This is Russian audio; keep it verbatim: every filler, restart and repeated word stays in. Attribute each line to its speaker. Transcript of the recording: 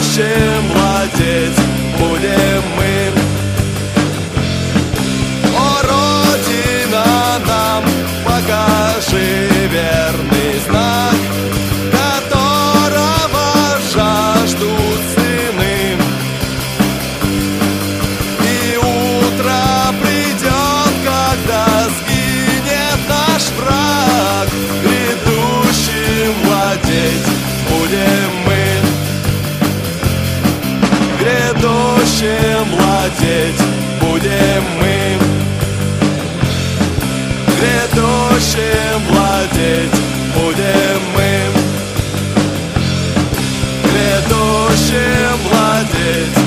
Speaker 1: грядущим владеть будем мы. О, Родина, нам покажи верный знак, которого жаждут сыны. И утро придет, когда сгинет наш враг, грядущим владеть будем мы. Грядущим владеть будем мы. Грядущим владеть будем мы. Грядущим владеть